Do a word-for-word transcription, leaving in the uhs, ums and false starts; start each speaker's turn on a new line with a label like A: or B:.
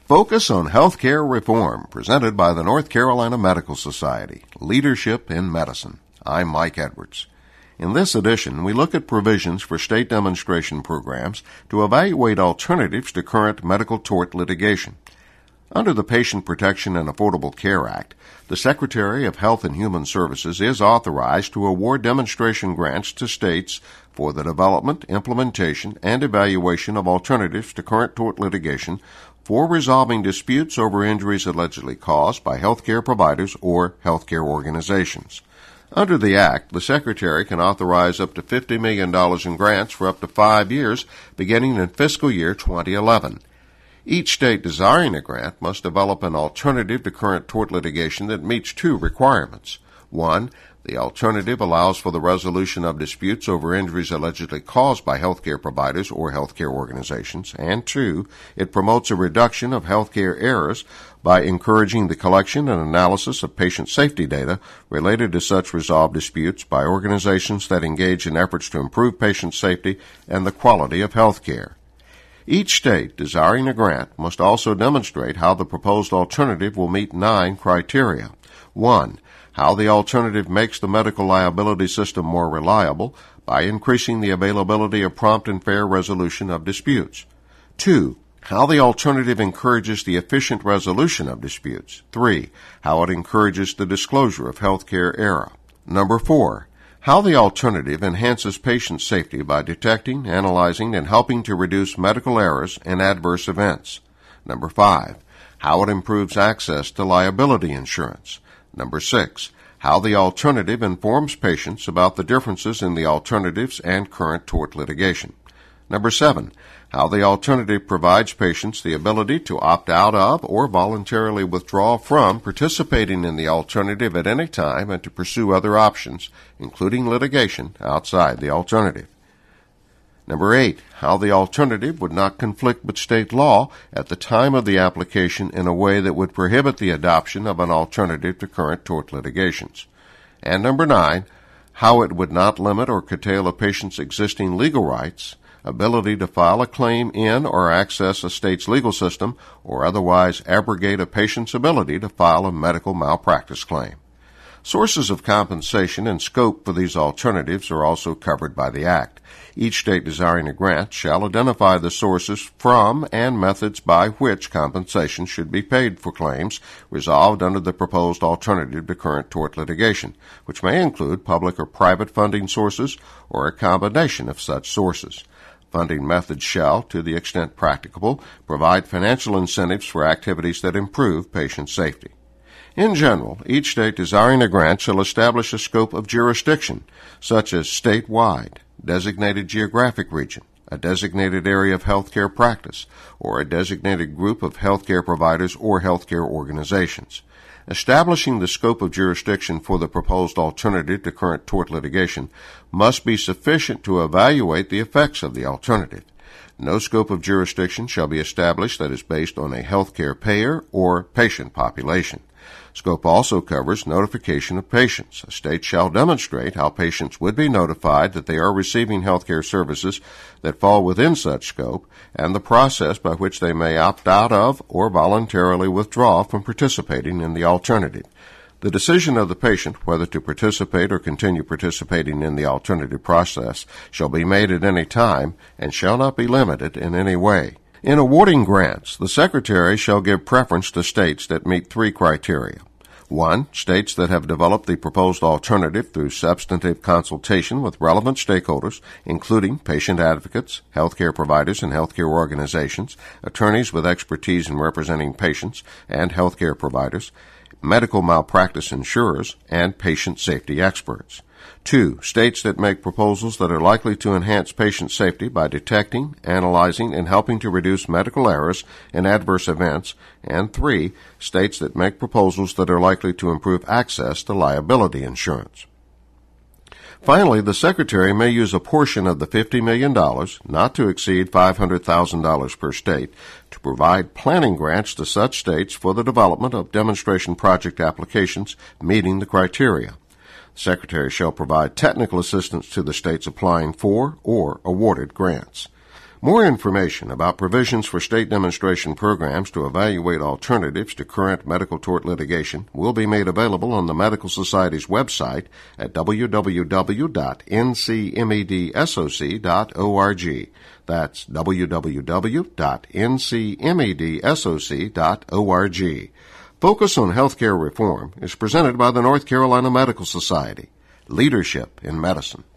A: Focus on Healthcare Reform, presented by the North Carolina Medical Society, Leadership in Medicine. I'm Mike Edwards. In this edition, we look at provisions for state demonstration programs to evaluate alternatives to current medical tort litigation. Under the Patient Protection and Affordable Care Act, the Secretary of Health and Human Services is authorized to award demonstration grants to states for the development, implementation, and evaluation of alternatives to current tort litigation for resolving disputes over injuries allegedly caused by healthcare providers or healthcare organizations. Under the Act, the Secretary can authorize up to fifty million dollars in grants for up to five years, beginning in fiscal year twenty eleven. Each state desiring a grant must develop an alternative to current tort litigation that meets two requirements. One, the alternative allows for the resolution of disputes over injuries allegedly caused by healthcare providers or healthcare organizations. And two, it promotes a reduction of healthcare errors by encouraging the collection and analysis of patient safety data related to such resolved disputes by organizations that engage in efforts to improve patient safety and the quality of healthcare. Each state desiring a grant must also demonstrate how the proposed alternative will meet nine criteria. One, how the alternative makes the medical liability system more reliable by increasing the availability of prompt and fair resolution of disputes. Two, how the alternative encourages the efficient resolution of disputes. Three, how it encourages the disclosure of healthcare error. Number four, how the alternative enhances patient safety by detecting, analyzing, and helping to reduce medical errors and adverse events. Number five, how it improves access to liability insurance. Number six, how the alternative informs patients about the differences in the alternatives and current tort litigation. Number seven, how the alternative provides patients the ability to opt out of or voluntarily withdraw from participating in the alternative at any time and to pursue other options, including litigation, outside the alternative. Number eight, how the alternative would not conflict with state law at the time of the application in a way that would prohibit the adoption of an alternative to current tort litigations. And number nine, how it would not limit or curtail a patient's existing legal rights, ability to file a claim in or access a state's legal system, or otherwise abrogate a patient's ability to file a medical malpractice claim. Sources of compensation and scope for these alternatives are also covered by the Act. Each state desiring a grant shall identify the sources from and methods by which compensation should be paid for claims resolved under the proposed alternative to current tort litigation, which may include public or private funding sources or a combination of such sources. Funding methods shall, to the extent practicable, provide financial incentives for activities that improve patient safety. In general, each state desiring a grant shall establish a scope of jurisdiction, such as statewide, designated geographic region, a designated area of healthcare practice, or a designated group of healthcare providers or healthcare organizations. Establishing the scope of jurisdiction for the proposed alternative to current tort litigation must be sufficient to evaluate the effects of the alternative. No scope of jurisdiction shall be established that is based on a healthcare payer or patient population. Scope also covers notification of patients. A state shall demonstrate how patients would be notified that they are receiving healthcare services that fall within such scope and the process by which they may opt out of or voluntarily withdraw from participating in the alternative. The decision of the patient whether to participate or continue participating in the alternative process shall be made at any time and shall not be limited in any way. In awarding grants, the Secretary shall give preference to states that meet three criteria. One, states that have developed the proposed alternative through substantive consultation with relevant stakeholders, including patient advocates, healthcare providers and healthcare organizations, attorneys with expertise in representing patients and healthcare providers, medical malpractice insurers, and patient safety experts. Two, states that make proposals that are likely to enhance patient safety by detecting, analyzing, and helping to reduce medical errors and adverse events. And three, states that make proposals that are likely to improve access to liability insurance. Finally, the Secretary may use a portion of the fifty million dollars, not to exceed five hundred thousand dollars per state, to provide planning grants to such states for the development of demonstration project applications meeting the criteria. The Secretary shall provide technical assistance to the states applying for or awarded grants. More information about provisions for state demonstration programs to evaluate alternatives to current medical tort litigation will be made available on the Medical Society's website at w w w dot n c medsoc dot org. That's w w w dot n c medsoc dot org. Focus on Healthcare Reform is presented by the North Carolina Medical Society. Leadership in Medicine.